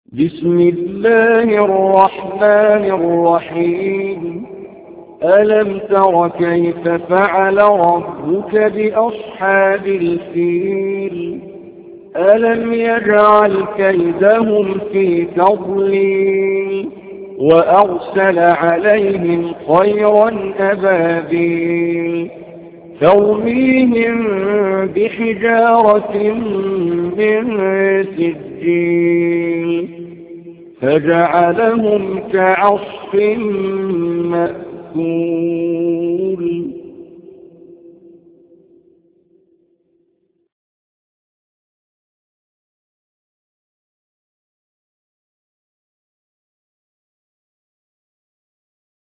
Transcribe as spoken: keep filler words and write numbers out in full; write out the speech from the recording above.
بسم الله الرحمن الرحيم. ألم تر كيف فعل ربك بأصحاب الفيل؟ ألم يجعل كيدهم في تضليل وأرسل عليهم طيرا أبابيل ترميهم بحجارة من سجيل فجعلهم كعصف مأكول.